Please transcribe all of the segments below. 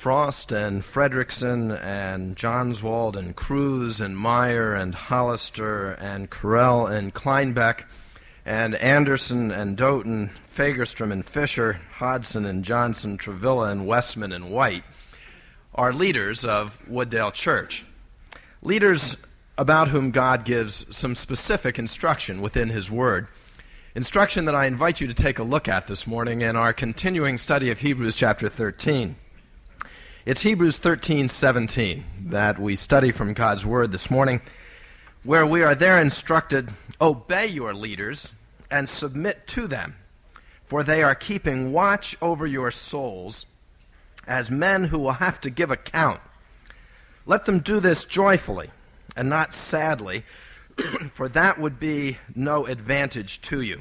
Frost and Fredrickson and Johnswald and Cruz and Meyer and Hollister and Carell and Kleinbeck and Anderson and Doughton, Fagerstrom and Fisher, Hodson and Johnson, Travilla and Westman and White are leaders of Wooddale Church. Leaders about whom God gives some specific instruction within His Word. Instruction that I invite you to take a look at this morning in our continuing study of Hebrews chapter 13. It's Hebrews 13:17 that we study from God's Word this morning, where we are there instructed, "Obey your leaders and submit to them, for they are keeping watch over your souls as men who will have to give account. Let them do this joyfully and not sadly, for that would be no advantage to you."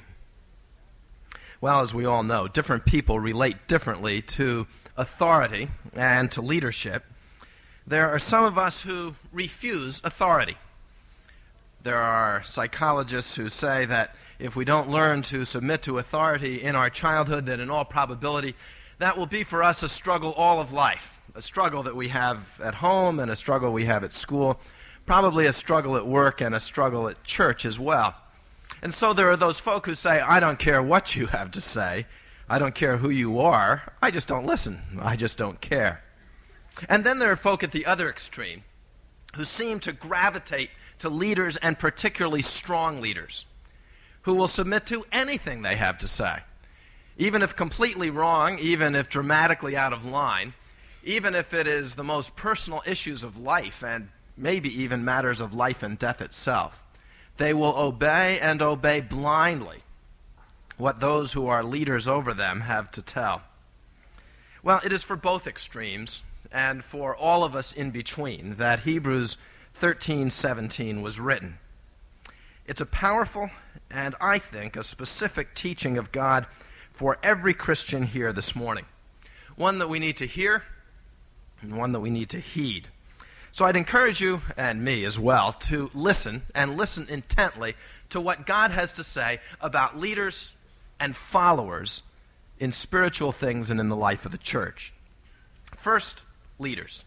Well, as we all know, different people relate differently to authority and to leadership. There are some of us who refuse authority. There are psychologists who say that if we don't learn to submit to authority in our childhood, then in all probability that will be for us a struggle all of life, a struggle that we have at home and a struggle we have at school, probably a struggle at work and a struggle at church as well. And so there are those folk who say, "I don't care what you have to say. I don't care who you are. I just don't listen. I just don't care." And then there are folk at the other extreme who seem to gravitate to leaders, and particularly strong leaders, who will submit to anything they have to say, even if completely wrong, even if dramatically out of line, even if it is the most personal issues of life and maybe even matters of life and death itself. They will obey and obey blindly what those who are leaders over them have to tell. Well, it is for both extremes and for all of us in between that Hebrews 13:17 was written. It's a powerful and, I think, a specific teaching of God for every Christian here this morning. One that we need to hear and one that we need to heed. So I'd encourage you, and me as well, to listen, and listen intently to what God has to say about leaders and followers in spiritual things and in the life of the church. First, leaders.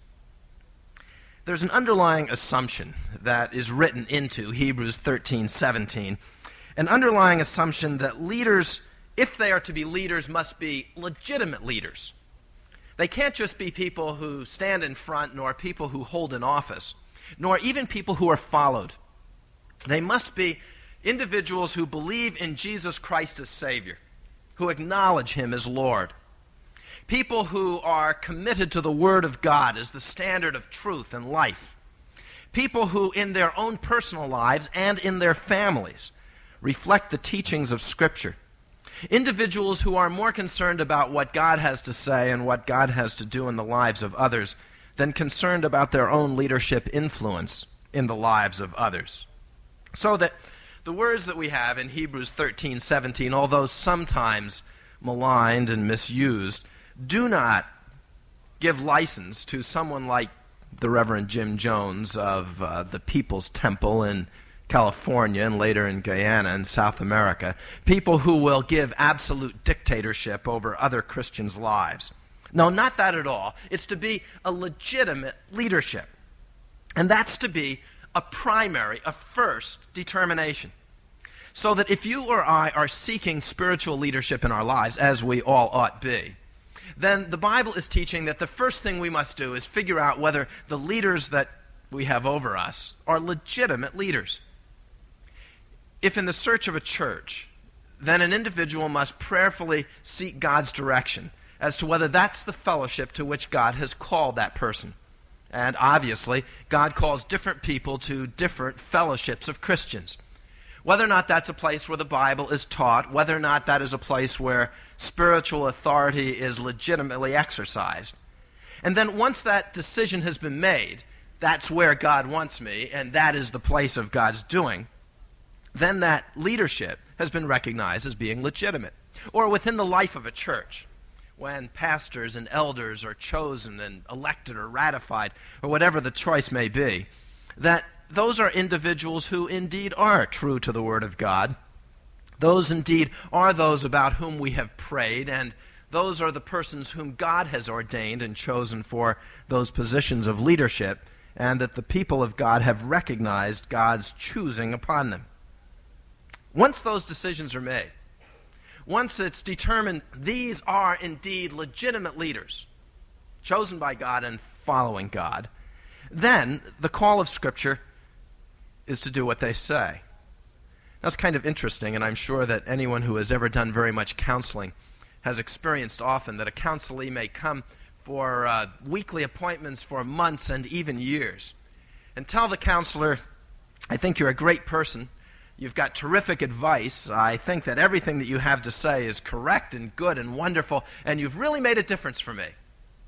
There's an underlying assumption that is written into Hebrews 13:17, an underlying assumption that leaders, if they are to be leaders, must be legitimate leaders. They can't just be people who stand in front, nor people who hold an office, nor even people who are followed. They must be individuals who believe in Jesus Christ as Savior, who acknowledge Him as Lord. People who are committed to the Word of God as the standard of truth and life. People who, in their own personal lives and in their families, reflect the teachings of Scripture. Individuals who are more concerned about what God has to say and what God has to do in the lives of others than concerned about their own leadership influence in the lives of others. So that the words that we have in Hebrews 13:17, although sometimes maligned and misused, do not give license to someone like the Reverend Jim Jones of the People's Temple in California and later in Guyana and South America, people who will give absolute dictatorship over other Christians' lives. No, not that at all. It's to be a legitimate leadership. And that's to be a primary, a first determination. So that if you or I are seeking spiritual leadership in our lives, as we all ought be, then the Bible is teaching that the first thing we must do is figure out whether the leaders that we have over us are legitimate leaders. If in the search of a church, then an individual must prayerfully seek God's direction as to whether that's the fellowship to which God has called that person. And obviously, God calls different people to different fellowships of Christians. Whether or not that's a place where the Bible is taught, whether or not that is a place where spiritual authority is legitimately exercised. And then once that decision has been made, that's where God wants me, and that is the place of God's doing, then that leadership has been recognized as being legitimate. Or within the life of a church, when pastors and elders are chosen and elected or ratified, or whatever the choice may be, that those are individuals who indeed are true to the Word of God. Those indeed are those about whom we have prayed, and those are the persons whom God has ordained and chosen for those positions of leadership, and that the people of God have recognized God's choosing upon them. Once those decisions are made, once it's determined these are indeed legitimate leaders, chosen by God and following God, then the call of Scripture is to do what they say. That's kind of interesting, and I'm sure that anyone who has ever done very much counseling has experienced often that a counselee may come for weekly appointments for months and even years, and tell the counselor, I think you're a great person, you've got terrific advice, I think that everything that you have to say is correct and good and wonderful, and you've really made a difference for me.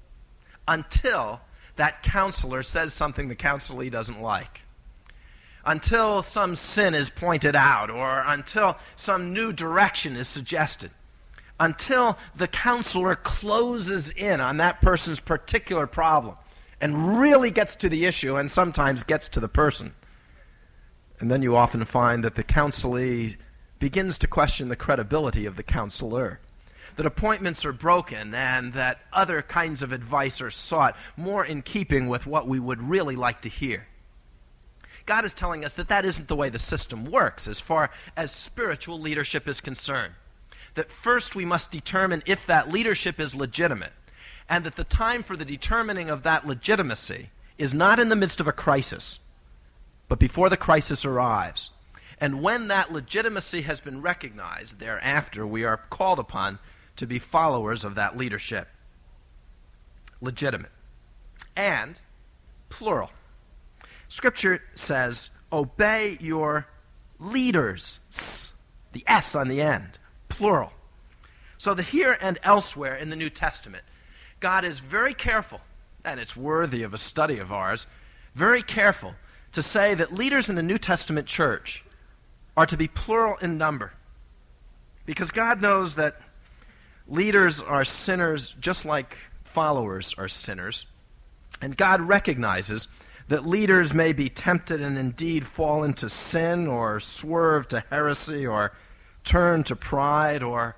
Until that counselor says something the counselee doesn't like. Until some sin is pointed out, or until some new direction is suggested. Until the counselor closes in on that person's particular problem and really gets to the issue and sometimes gets to the person. And then you often find that the counselee begins to question the credibility of the counselor, that appointments are broken and that other kinds of advice are sought more in keeping with what we would really like to hear. God is telling us that that isn't the way the system works as far as spiritual leadership is concerned. That first we must determine if that leadership is legitimate, and that the time for the determining of that legitimacy is not in the midst of a crisis, but before the crisis arrives. And when that legitimacy has been recognized, thereafter we are called upon to be followers of that leadership. Legitimate. And plural. Scripture says, obey your leaders. The S on the end. Plural. So the here and elsewhere in the New Testament, God is very careful, and it's worthy of a study of ours, very careful to say that leaders in the New Testament church are to be plural in number. Because God knows that leaders are sinners just like followers are sinners. And God recognizes that leaders may be tempted and indeed fall into sin or swerve to heresy or turn to pride or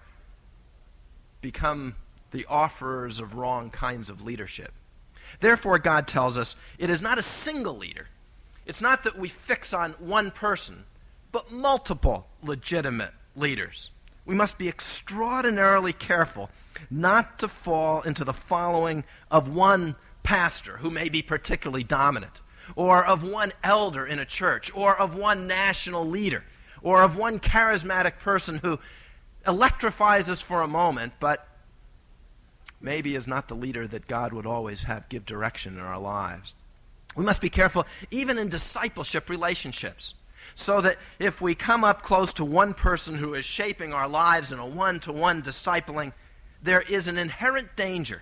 become the offerers of wrong kinds of leadership. Therefore, God tells us it is not a single leader. It's not that we fix on one person, but multiple legitimate leaders. We must be extraordinarily careful not to fall into the following of one pastor who may be particularly dominant, or of one elder in a church, or of one national leader, or of one charismatic person who electrifies us for a moment, but maybe is not the leader that God would always have give direction in our lives. We must be careful even in discipleship relationships, so that if we come up close to one person who is shaping our lives in a one-to-one discipling, there is an inherent danger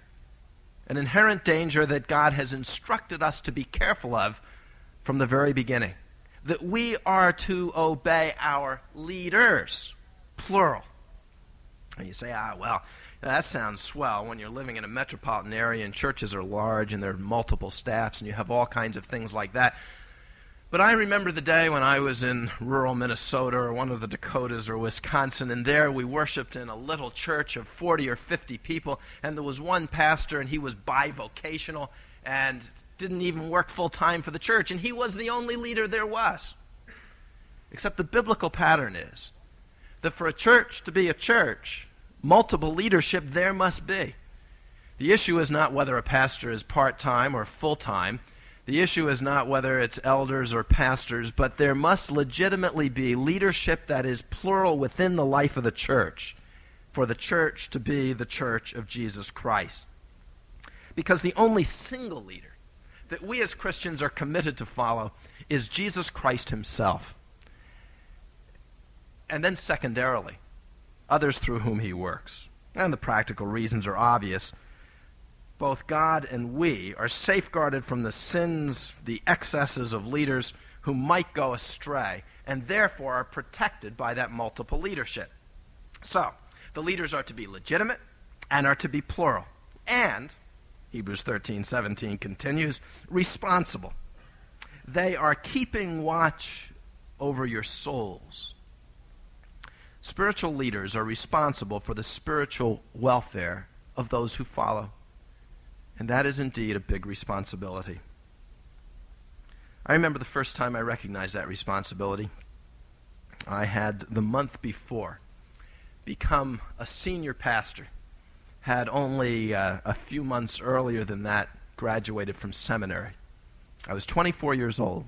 that God has instructed us to be careful of from the very beginning, that we are to obey our leaders, plural. And you say, well, that sounds swell when you're living in a metropolitan area and churches are large and there are multiple staffs and you have all kinds of things like that. But I remember the day when I was in rural Minnesota or one of the Dakotas or Wisconsin, and there we worshiped in a little church of 40 or 50 people, and there was one pastor, and he was bivocational and didn't even work full-time for the church, and he was the only leader there was. Except the biblical pattern is that for a church to be a church, multiple leadership there must be. The issue is not whether a pastor is part-time or full-time. The issue is not whether it's elders or pastors, but there must legitimately be leadership that is plural within the life of the church, for the church to be the church of Jesus Christ. Because the only single leader that we as Christians are committed to follow is Jesus Christ himself. And then secondarily, others through whom he works. And the practical reasons are obvious. Both God and we are safeguarded from the sins, the excesses of leaders who might go astray, and therefore are protected by that multiple leadership. So, the leaders are to be legitimate and are to be plural. And, Hebrews 13:17 continues, responsible. They are keeping watch over your souls. Spiritual leaders are responsible for the spiritual welfare of those who follow. And that is indeed a big responsibility. I remember the first time I recognized that responsibility. I had, the month before, become a senior pastor. Had only a few months earlier than that graduated from seminary. I was 24 years old.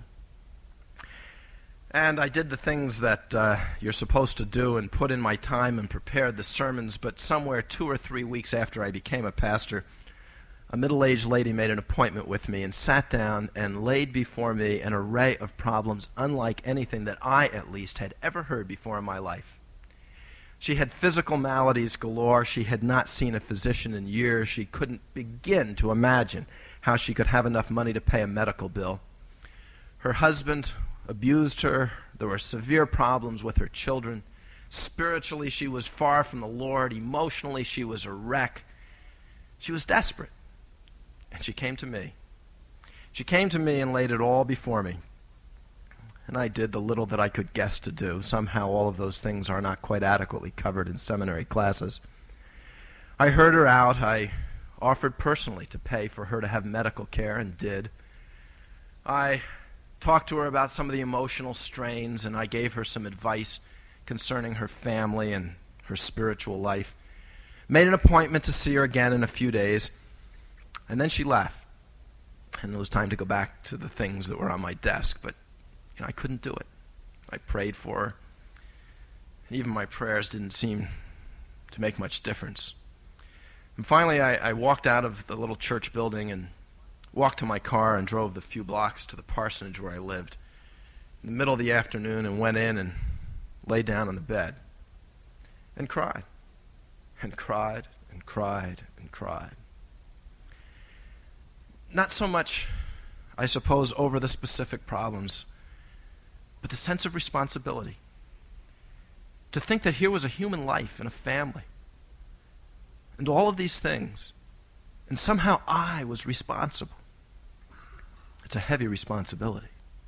And I did the things that you're supposed to do and put in my time and prepared the sermons, but somewhere 2 or 3 weeks after I became a pastor, a middle-aged lady made an appointment with me and sat down and laid before me an array of problems unlike anything that I, at least, had ever heard before in my life. She had physical maladies galore. She had not seen a physician in years. She couldn't begin to imagine how she could have enough money to pay a medical bill. Her husband abused her. There were severe problems with her children. Spiritually, she was far from the Lord. Emotionally, she was a wreck. She was desperate. And she came to me. She came to me and laid it all before me. And I did the little that I could guess to do. Somehow all of those things are not quite adequately covered in seminary classes. I heard her out. I offered personally to pay for her to have medical care, and did. I talked to her about some of the emotional strains, and I gave her some advice concerning her family and her spiritual life. Made an appointment to see her again in a few days, and then she left. And it was time to go back to the things that were on my desk, but I couldn't do it. I prayed for her, and even my prayers didn't seem to make much difference. And finally, I walked out of the little church building and walked to my car and drove the few blocks to the parsonage where I lived in the middle of the afternoon, and went in and lay down on the bed and cried and cried and cried and cried. Not so much, I suppose, over the specific problems, but the sense of responsibility. To think that here was a human life and a family and all of these things, and somehow I was responsible. It's a heavy responsibility.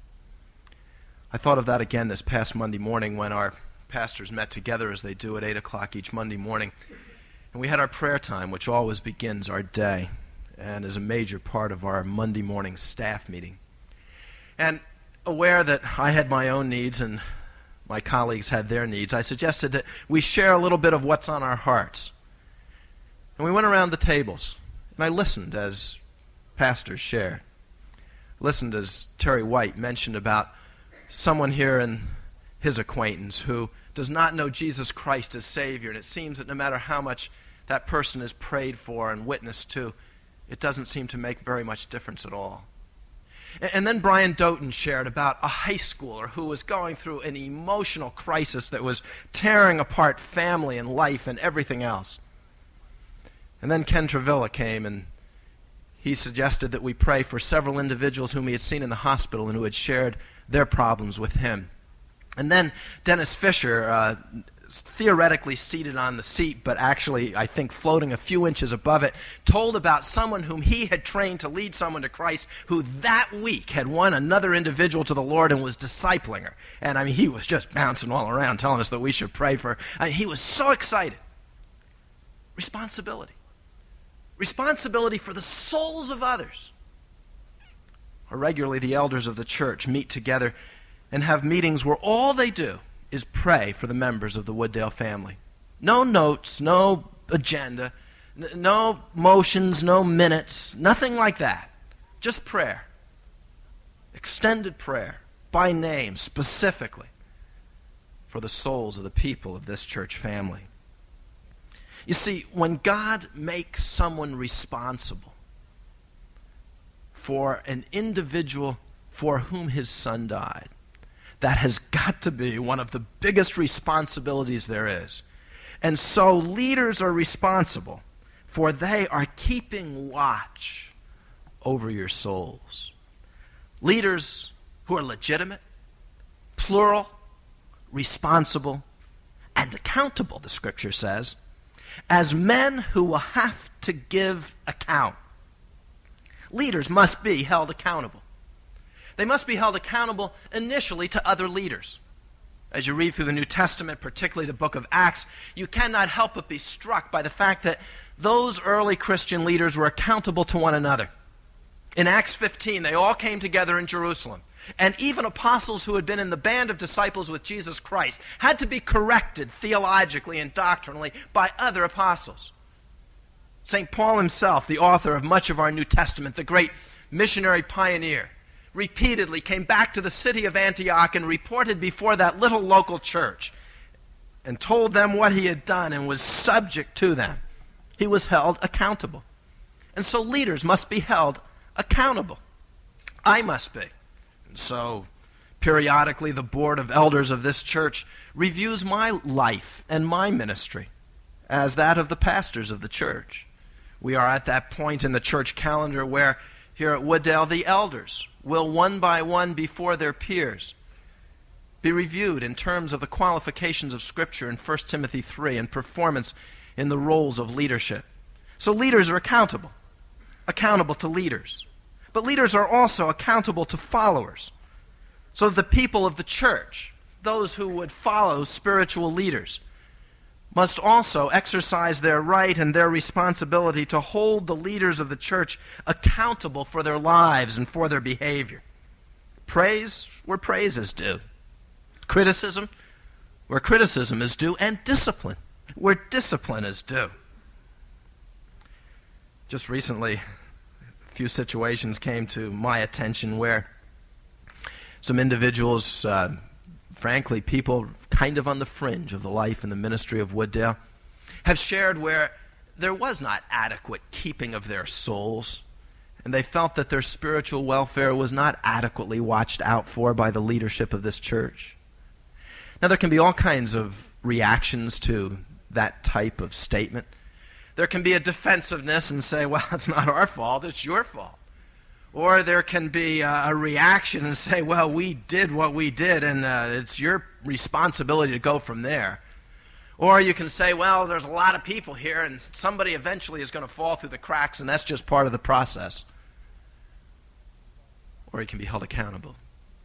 I thought of that again this past Monday morning when our pastors met together, as they do at 8 o'clock each Monday morning, and we had our prayer time, which always begins our day and is a major part of our Monday morning staff meeting. And aware that I had my own needs and my colleagues had their needs, I suggested that we share a little bit of what's on our hearts. And we went around the tables, and I listened as pastors shared. Listened as Terry White mentioned about someone here in his acquaintance who does not know Jesus Christ as Savior, and it seems that no matter how much that person is prayed for and witnessed to, it doesn't seem to make very much difference at all. And then Brian Doughton shared about a high schooler who was going through an emotional crisis that was tearing apart family and life and everything else. And then Ken Travilla came, and he suggested that we pray for several individuals whom he had seen in the hospital and who had shared their problems with him. And then Dennis Fisher, theoretically seated on the seat, but actually, I think, floating a few inches above it, told about someone whom he had trained to lead someone to Christ, who that week had won another individual to the Lord and was discipling her. And I mean, he was just bouncing all around telling us that we should pray for her. I mean, he was so excited. Responsibility. Responsibility for the souls of others. Or regularly, the elders of the church meet together and have meetings where all they do is pray for the members of the Wooddale family. No notes, no agenda, no motions, no minutes, nothing like that. Just prayer. Extended prayer, by name, specifically, for the souls of the people of this church family. You see, when God makes someone responsible for an individual for whom his son died, that has got to be one of the biggest responsibilities there is. And so leaders are responsible, for they are keeping watch over your souls. Leaders who are legitimate, plural, responsible, and accountable, the Scripture says, as men who will have to give account. Leaders must be held accountable. They must be held accountable initially to other leaders. As you read through the New Testament, particularly the book of Acts, you cannot help but be struck by the fact that those early Christian leaders were accountable to one another. In Acts 15, they all came together in Jerusalem. And even apostles who had been in the band of disciples with Jesus Christ had to be corrected theologically and doctrinally by other apostles. St. Paul himself, the author of much of our New Testament, the great missionary pioneer, repeatedly came back to the city of Antioch and reported before that little local church and told them what he had done and was subject to them. He was held accountable. And so leaders must be held accountable. I must be. And so periodically the board of elders of this church reviews my life and my ministry as that of the pastors of the church. We are at that point in the church calendar where here at Wooddale the elders will one by one before their peers be reviewed in terms of the qualifications of Scripture in 1 Timothy 3 and performance in the roles of leadership. So leaders are accountable to leaders. But leaders are also accountable to followers. So the people of the church, those who would follow spiritual leaders, must also exercise their right and their responsibility to hold the leaders of the church accountable for their lives and for their behavior. Praise where praise is due. Criticism where criticism is due. And discipline where discipline is due. Just recently, a few situations came to my attention where some individuals, frankly, people kind of on the fringe of the life and the ministry of Wooddale, have shared where there was not adequate keeping of their souls, and they felt that their spiritual welfare was not adequately watched out for by the leadership of this church. Now, there can be all kinds of reactions to that type of statement. There can be a defensiveness and say, well, it's not our fault, it's your fault. Or there can be a reaction and say, well, we did what we did, and it's your responsibility to go from there. Or you can say, well, there's a lot of people here, and somebody eventually is going to fall through the cracks, and that's just part of the process. Or you can be held accountable.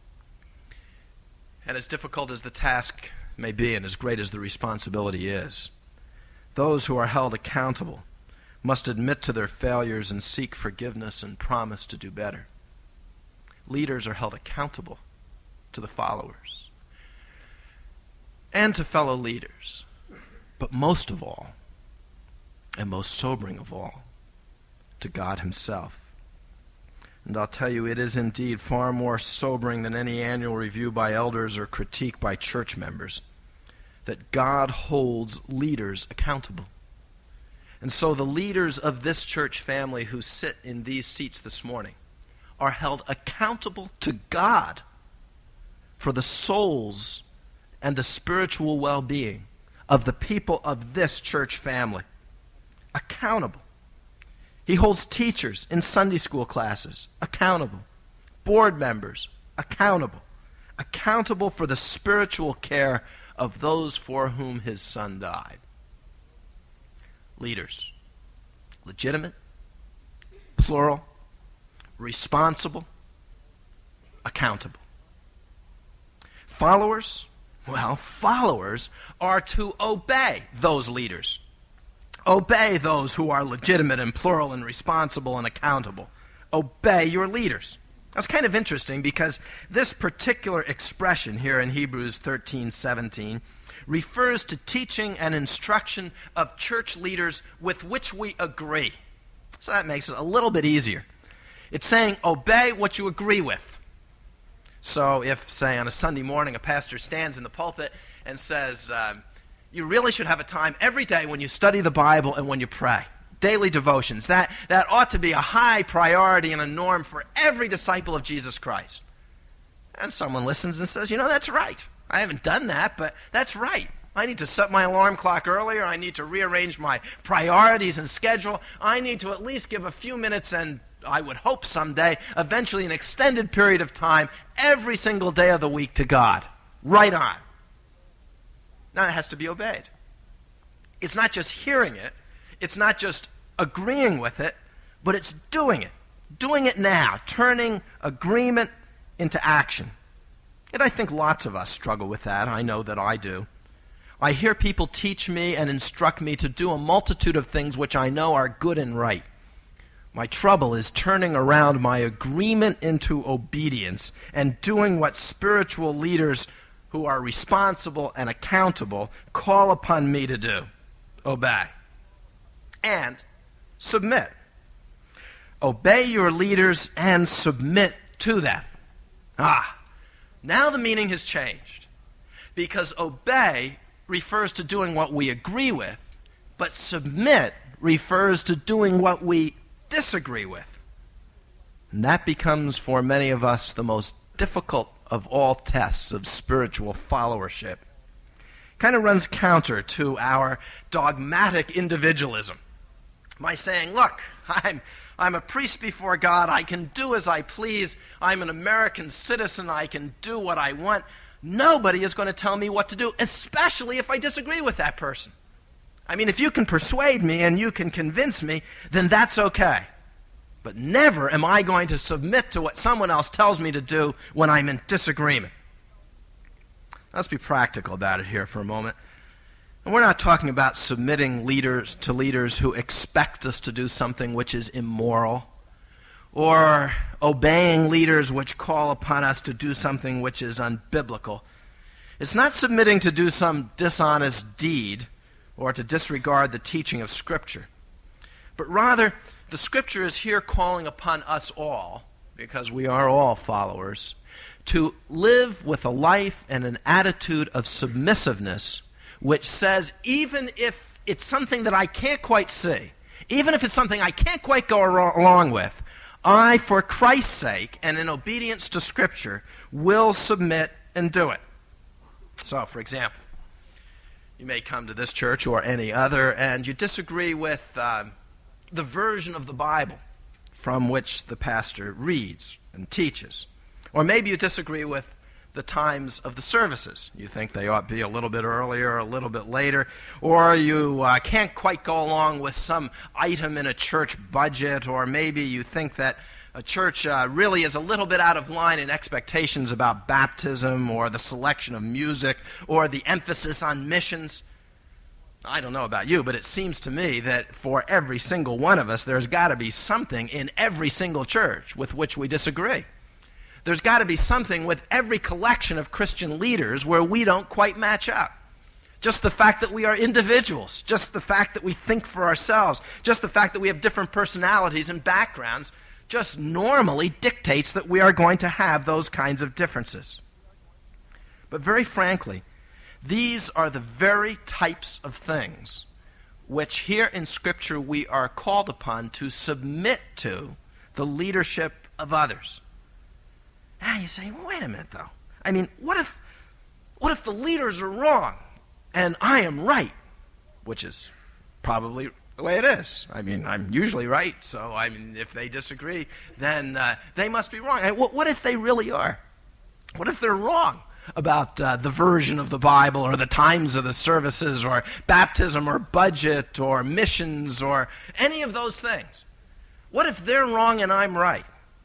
And as difficult as the task may be, and as great as the responsibility is, those who are held accountable must admit to their failures and seek forgiveness and promise to do better. Leaders are held accountable to the followers and to fellow leaders, but most of all, and most sobering of all, to God himself. And I'll tell you, it is indeed far more sobering than any annual review by elders or critique by church members that God holds leaders accountable. And so the leaders of this church family who sit in these seats this morning are held accountable to God for the souls and the spiritual well-being of the people of this church family. Accountable. He holds teachers in Sunday school classes accountable. Board members accountable. Accountable for the spiritual care of those for whom his son died. Leaders. Legitimate, plural, responsible, accountable. Followers? Well, followers are to obey those leaders. Obey those who are legitimate and plural and responsible and accountable. Obey your leaders. That's kind of interesting because this particular expression here in Hebrews 13:17 refers to teaching and instruction of church leaders with which we agree. So that makes it a little bit easier. It's saying obey what you agree with. So if, say, on a Sunday morning a pastor stands in the pulpit and says, you really should have a time every day when you study the Bible and when you pray. Daily devotions. That ought to be a high priority and a norm for every disciple of Jesus Christ. And someone listens and says, that's right. I haven't done that, but that's right. I need to set my alarm clock earlier. I need to rearrange my priorities and schedule. I need to at least give a few minutes, and I would hope someday, eventually an extended period of time, every single day of the week to God. Right on. Now it has to be obeyed. It's not just hearing it. It's not just agreeing with it, but it's doing it. Doing it now. Turning agreement into action. And I think lots of us struggle with that. I know that I do. I hear people teach me and instruct me to do a multitude of things which I know are good and right. My trouble is turning around my agreement into obedience and doing what spiritual leaders who are responsible and accountable call upon me to do. Obey. And submit. Obey your leaders and submit to them. Now the meaning has changed. Because obey refers to doing what we agree with, but submit refers to doing what we disagree with. And that becomes, for many of us, the most difficult of all tests of spiritual followership. Kind of runs counter to our dogmatic individualism. My saying, look, I'm a priest before God, I can do as I please, I'm an American citizen, I can do what I want. Nobody is going to tell me what to do, especially if I disagree with that person. I mean, if you can persuade me and you can convince me, then that's okay. But never am I going to submit to what someone else tells me to do when I'm in disagreement. Let's be practical about it here for a moment. And we're not talking about submitting to leaders who expect us to do something which is immoral, or obeying leaders which call upon us to do something which is unbiblical. It's not submitting to do some dishonest deed or to disregard the teaching of Scripture, but rather the Scripture is here calling upon us all, because we are all followers, to live with a life and an attitude of submissiveness which says, even if it's something that I can't quite see, even if it's something I can't quite go along with, I, for Christ's sake and in obedience to Scripture, will submit and do it. So, for example, you may come to this church or any other and you disagree with the version of the Bible from which the pastor reads and teaches. Or maybe you disagree with the times of the services. You think they ought to be a little bit earlier or a little bit later. Or you can't quite go along with some item in a church budget. Or maybe you think that a church really is a little bit out of line in expectations about baptism or the selection of music or the emphasis on missions. I don't know about you, but it seems to me that for every single one of us, there's got to be something in every single church with which we disagree. There's got to be something with every collection of Christian leaders where we don't quite match up. Just the fact that we are individuals, just the fact that we think for ourselves, just the fact that we have different personalities and backgrounds, just normally dictates that we are going to have those kinds of differences. But very frankly, these are the very types of things which here in Scripture we are called upon to submit to the leadership of others. Now you say, well, wait a minute though. I mean, what if the leaders are wrong and I am right? Which is probably the way it is. I mean, I'm usually right, so I mean, if they disagree, then they must be wrong. What if they really are? What if they're wrong about the version of the Bible or the times of the services or baptism or budget or missions or any of those things? What if they're wrong and I'm right?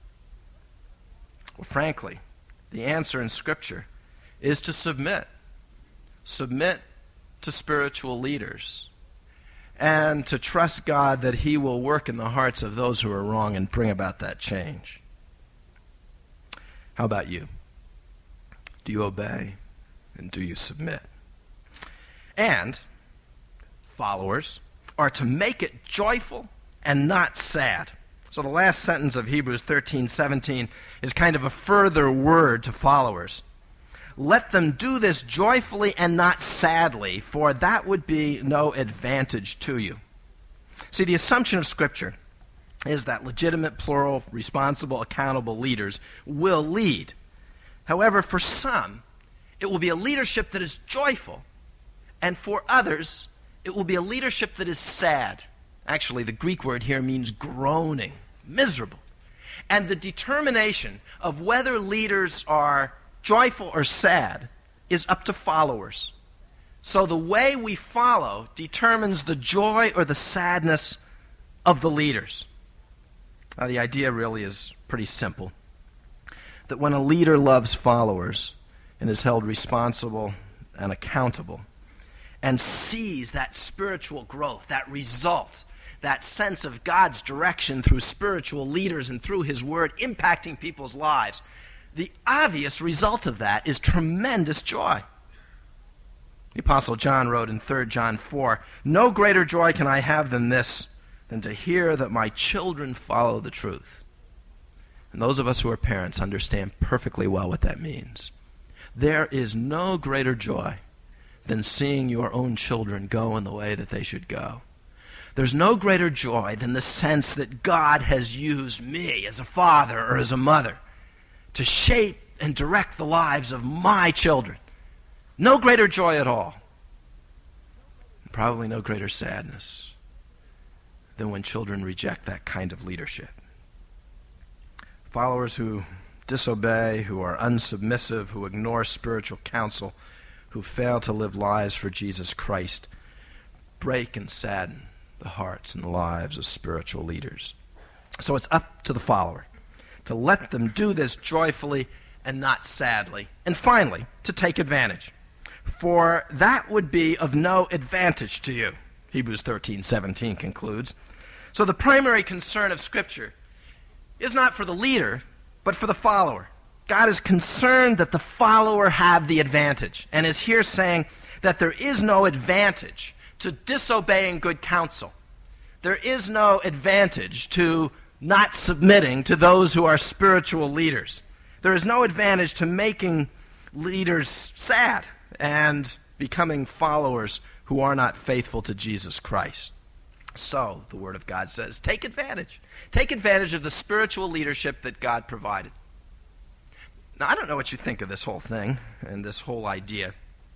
Well, frankly, the answer in Scripture is to submit. Submit to spiritual leaders and to trust God that He will work in the hearts of those who are wrong and bring about that change. How about you? Do you obey and do you submit? And followers are to make it joyful and not sad. So the last sentence of Hebrews 13:17 is kind of a further word to followers. Let them do this joyfully and not sadly, for that would be no advantage to you. See, the assumption of Scripture is that legitimate, plural, responsible, accountable leaders will lead. However, for some, it will be a leadership that is joyful, and for others, it will be a leadership that is sad. Actually, the Greek word here means groaning, miserable. And the determination of whether leaders are joyful or sad is up to followers. So the way we follow determines the joy or the sadness of the leaders. Now, the idea really is pretty simple. That when a leader loves followers, and is held responsible and accountable, and sees that spiritual growth, that result, that sense of God's direction through spiritual leaders and through his word impacting people's lives, the obvious result of that is tremendous joy. The Apostle John wrote in 3 John 4, "No greater joy can I have than this, than to hear that my children follow the truth." And those of us who are parents understand perfectly well what that means. There is no greater joy than seeing your own children go in the way that they should go. There's no greater joy than the sense that God has used me as a father or as a mother to shape and direct the lives of my children. No greater joy at all. Probably no greater sadness than when children reject that kind of leadership. Followers who disobey, who are unsubmissive, who ignore spiritual counsel, who fail to live lives for Jesus Christ, break and sadden the hearts and lives of spiritual leaders. So it's up to the follower to let them do this joyfully and not sadly. And finally, to take advantage. For that would be of no advantage to you, Hebrews 13:17 concludes. So the primary concern of Scripture is not for the leader, but for the follower. God is concerned that the follower have the advantage, and is here saying that there is no advantage to disobeying good counsel. There is no advantage to not submitting to those who are spiritual leaders. There is no advantage to making leaders sad and becoming followers who are not faithful to Jesus Christ. So, the Word of God says, take advantage. Take advantage of the spiritual leadership that God provided. Now, I don't know what you think of this whole thing and this whole idea.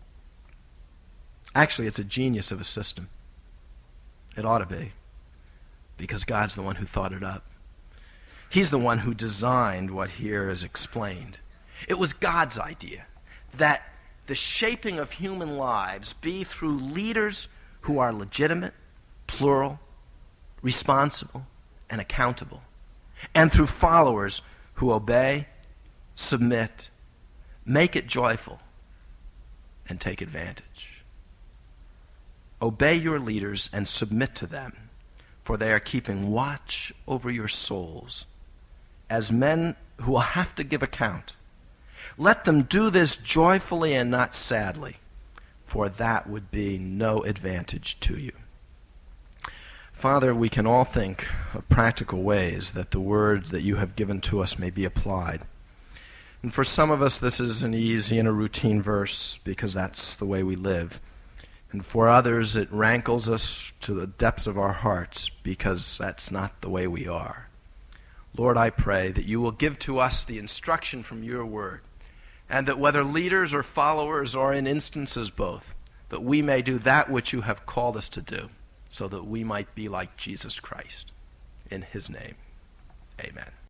Actually, it's a genius of a system. It ought to be, because God's the one who thought it up. He's the one who designed what here is explained. It was God's idea that the shaping of human lives be through leaders who are legitimate, plural, responsible, and accountable, and through followers who obey, submit, make it joyful, and take advantage. Obey your leaders and submit to them, for they are keeping watch over your souls as men who will have to give account. Let them do this joyfully and not sadly, for that would be no advantage to you. Father, we can all think of practical ways that the words that you have given to us may be applied. And for some of us, this is an easy and a routine verse because that's the way we live. And for others, it rankles us to the depths of our hearts because that's not the way we are. Lord, I pray that you will give to us the instruction from your word, and that whether leaders or followers or in instances both, that we may do that which you have called us to do, so that we might be like Jesus Christ. In his name, amen.